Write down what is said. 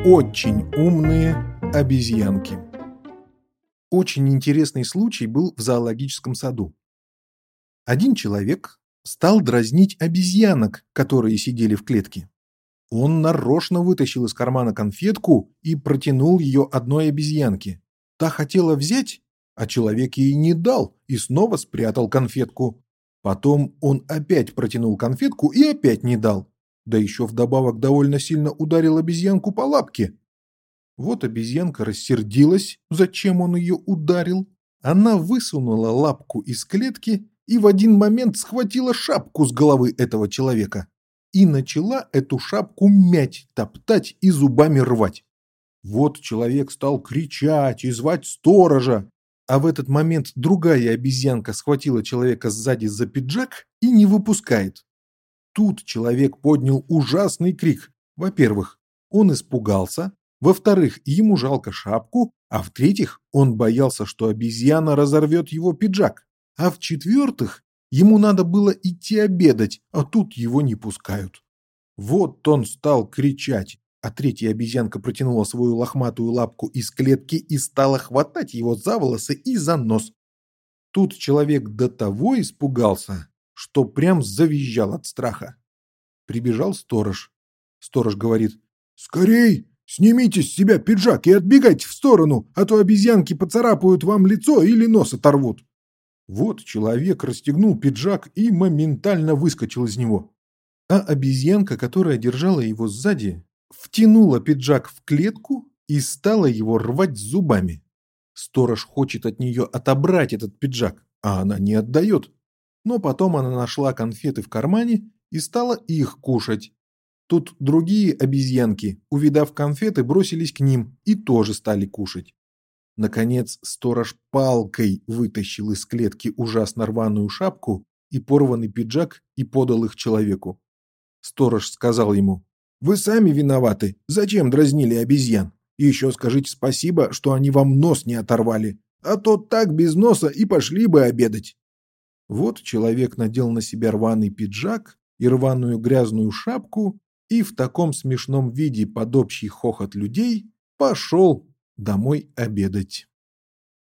Очень умные обезьянки. Очень интересный случай был в зоологическом саду. Один человек стал дразнить обезьянок, которые сидели в клетке. Он нарочно вытащил из кармана конфетку и протянул ее одной обезьянке. Та хотела взять, а человек ей не дал и снова спрятал конфетку. Потом он опять протянул конфетку и опять не дал. Да еще вдобавок довольно сильно ударил обезьянку по лапке. Вот обезьянка рассердилась, зачем он ее ударил. Она высунула лапку из клетки и в один момент схватила шапку с головы этого человека и начала эту шапку мять, топтать и зубами рвать. Вот человек стал кричать и звать сторожа, а в этот момент другая обезьянка схватила человека сзади за пиджак и не выпускает. Тут человек поднял ужасный крик. Во-первых, он испугался. Во-вторых, ему жалко шапку. А в-третьих, он боялся, что обезьяна разорвет его пиджак. А в-четвертых, ему надо было идти обедать, а тут его не пускают. Вот он стал кричать, а третья обезьянка протянула свою лохматую лапку из клетки и стала хватать его за волосы и за нос. Тут человек до того испугался, что прям завизжал от страха. Прибежал сторож. Сторож говорит: «Скорей, снимите с себя пиджак и отбегайте в сторону, а то обезьянки поцарапают вам лицо или нос оторвут». Вот человек расстегнул пиджак и моментально выскочил из него. А обезьянка, которая держала его сзади, втянула пиджак в клетку и стала его рвать зубами. Сторож хочет от нее отобрать этот пиджак, а она не отдает. Но потом она нашла конфеты в кармане и стала их кушать. Тут другие обезьянки, увидав конфеты, бросились к ним и тоже стали кушать. Наконец сторож палкой вытащил из клетки ужасно рваную шапку и порванный пиджак и подал их человеку. Сторож сказал ему: «Вы сами виноваты, зачем дразнили обезьян? И еще скажите спасибо, что они вам нос не оторвали, а то так без носа и пошли бы обедать». Вот человек надел на себя рваный пиджак и рваную грязную шапку и в таком смешном виде под общий хохот людей пошел домой обедать.